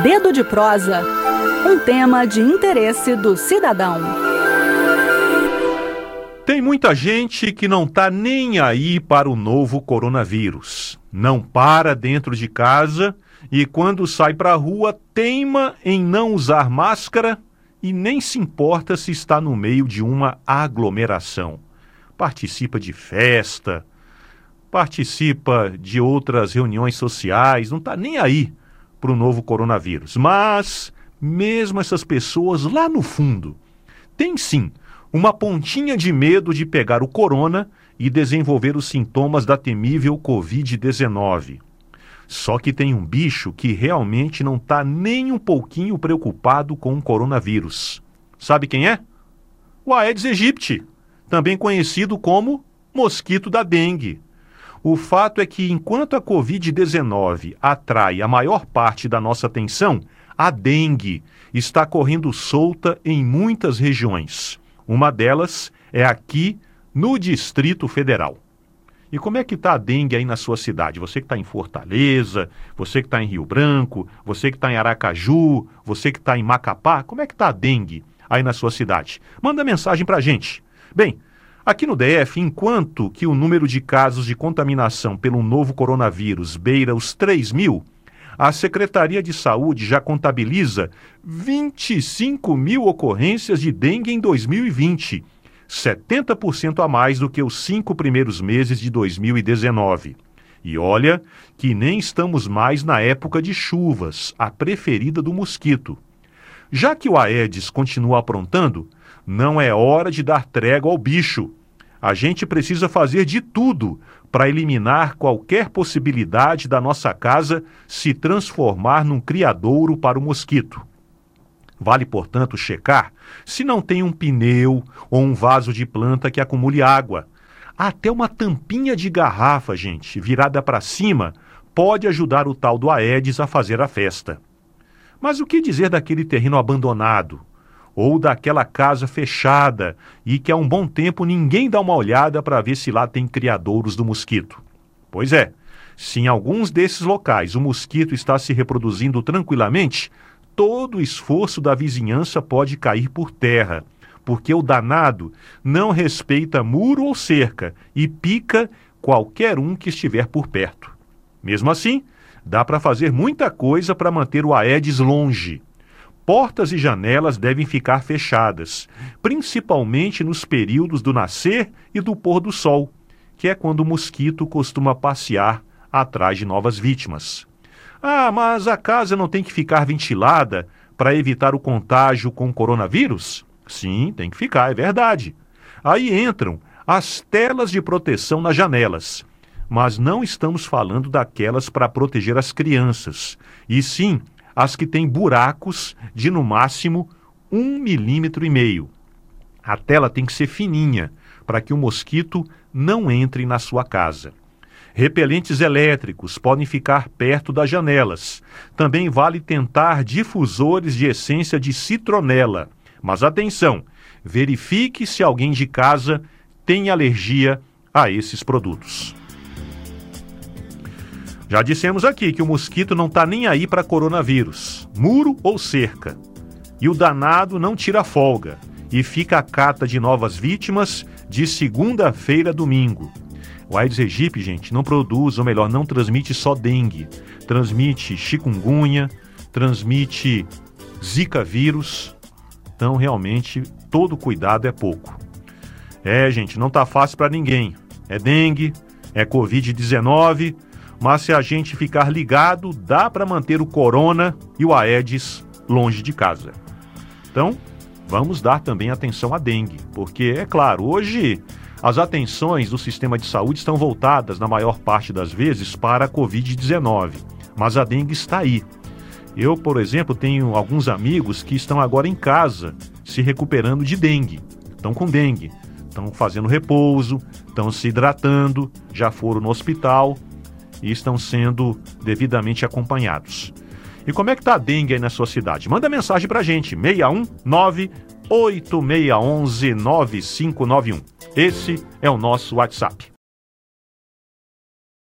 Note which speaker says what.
Speaker 1: Dedo de Prosa, um tema de interesse do cidadão.
Speaker 2: Tem muita gente que não está nem aí para o novo coronavírus. Não para dentro de casa e quando sai para a rua teima em não usar máscara e nem se importa se está no meio de uma aglomeração. Participa de festa, participa de outras reuniões sociais, não está nem aí para o novo coronavírus. Mas, mesmo essas pessoas lá no fundo, tem sim uma pontinha de medo de pegar o corona e desenvolver os sintomas da temível Covid-19. Só que tem um bicho que realmente não está nem um pouquinho preocupado com o coronavírus. Sabe quem é? O Aedes aegypti, também conhecido como mosquito da dengue. O fato é que enquanto a Covid-19 atrai a maior parte da nossa atenção, a dengue está correndo solta em muitas regiões. Uma delas é aqui no Distrito Federal. E como é que está a dengue aí na sua cidade? Você que está em Fortaleza, você que está em Rio Branco, você que está em Aracaju, você que está em Macapá, como é que está a dengue aí na sua cidade? Manda mensagem para a gente. Bem, aqui no DF, enquanto que o número de casos de contaminação pelo novo coronavírus beira os 3.000, a Secretaria de Saúde já contabiliza 25 mil ocorrências de dengue em 2020, 70% a mais do que os 5 primeiros meses de 2019. E olha que nem estamos mais na época de chuvas, a preferida do mosquito. Já que o Aedes continua aprontando, não é hora de dar trégua ao bicho. A gente precisa fazer de tudo para eliminar qualquer possibilidade da nossa casa se transformar num criadouro para o mosquito. Vale, portanto, checar se não tem um pneu ou um vaso de planta que acumule água. Até uma tampinha de garrafa, gente, virada para cima, pode ajudar o tal do Aedes a fazer a festa. Mas o que dizer daquele terreno abandonado? Ou daquela casa fechada e que há um bom tempo ninguém dá uma olhada para ver se lá tem criadouros do mosquito? Pois é, se em alguns desses locais o mosquito está se reproduzindo tranquilamente, todo o esforço da vizinhança pode cair por terra, porque o danado não respeita muro ou cerca e pica qualquer um que estiver por perto. Mesmo assim, dá para fazer muita coisa para manter o Aedes longe. Portas e janelas devem ficar fechadas, principalmente nos períodos do nascer e do pôr do sol, que é quando o mosquito costuma passear atrás de novas vítimas. Ah, mas a casa não tem que ficar ventilada para evitar o contágio com o coronavírus? Sim, tem que ficar, é verdade. Aí entram as telas de proteção nas janelas. Mas não estamos falando daquelas para proteger as crianças, e sim as que têm buracos de no máximo 1,5 milímetro. A tela tem que ser fininha para que o mosquito não entre na sua casa. Repelentes elétricos podem ficar perto das janelas. Também vale tentar difusores de essência de citronela. Mas atenção, verifique se alguém de casa tem alergia a esses produtos. Já dissemos aqui que o mosquito não está nem aí para coronavírus, muro ou cerca. E o danado não tira folga e fica à cata de novas vítimas de segunda-feira a domingo. O Aedes aegypti, gente, não produz, ou melhor, não transmite só dengue. Transmite chikungunya, transmite zika vírus. Então, realmente, todo cuidado é pouco. Gente, não está fácil para ninguém. É dengue, é Covid-19... Mas se a gente ficar ligado, dá para manter o corona e o Aedes longe de casa. Então, vamos dar também atenção à dengue, porque, é claro, hoje as atenções do sistema de saúde estão voltadas, na maior parte das vezes, para a Covid-19. Mas a dengue está aí. Eu, por exemplo, tenho alguns amigos que estão agora em casa, se recuperando de dengue. Estão com dengue, estão fazendo repouso, estão se hidratando, já foram no hospital e estão sendo devidamente acompanhados. E como é que está a dengue aí na sua cidade? Manda mensagem para a gente, 619-8611-9591. Esse é o nosso WhatsApp.